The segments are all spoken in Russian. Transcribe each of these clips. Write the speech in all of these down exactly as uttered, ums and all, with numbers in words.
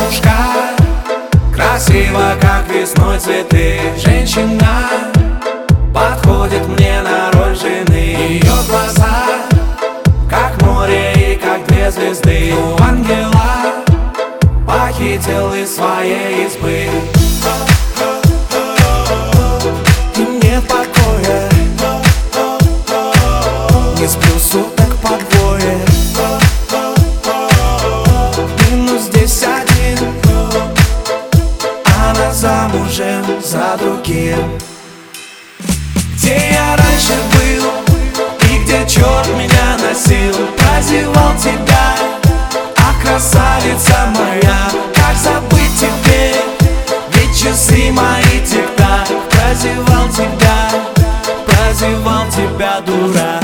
девушка, красиво, как весной цветы. Женщина подходит мне на роль жены. Ее глаза, как море и как две звезды. У ангела похитил из своей избы. И нет покоя, не сплю суток по двое. Минус здесь один, она замужем за другим. Где я раньше был и где черт меня носил, прозевал тебя, а красавица моя, как забыть теперь, ведь часы мои тик-так. Прозевал тебя, прозевал тебя, дурак.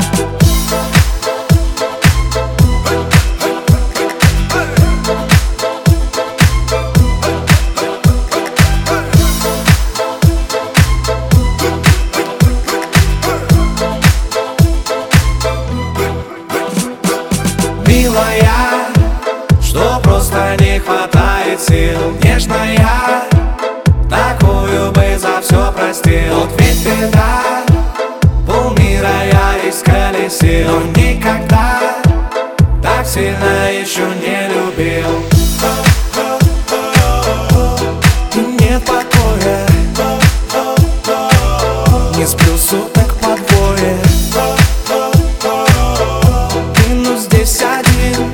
Милая, что просто не хватает сил. Нежная, такую бы за все простил. Вот ведь беда, полмира я исколесил, но никогда так сильно еще не любил. И нет покоя, не сплю суток по двое. Минус здесь один,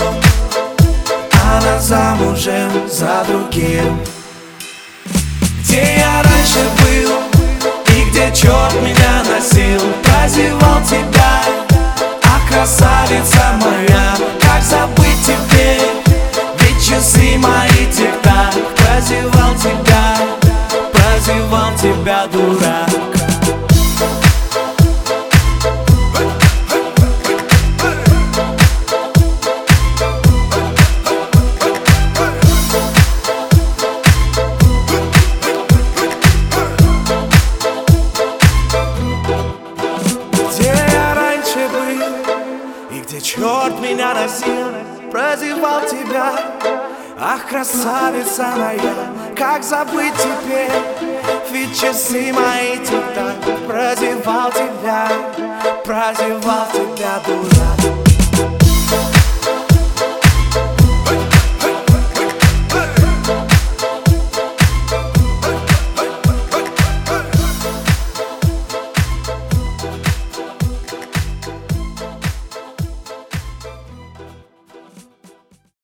она замужем за другим. Где я раньше был и где черт меня носил, прозевал тебя, а красавица моя, как забыть теперь, ведь часы мои тик-так. Прозевал тебя, прозевал тебя, дурак. И где черт меня носил, прозевал тебя, ах, красавица моя, как забыть теперь, ведь часы мои тик-так. Прозевал тебя, прозевал тебя, дурак.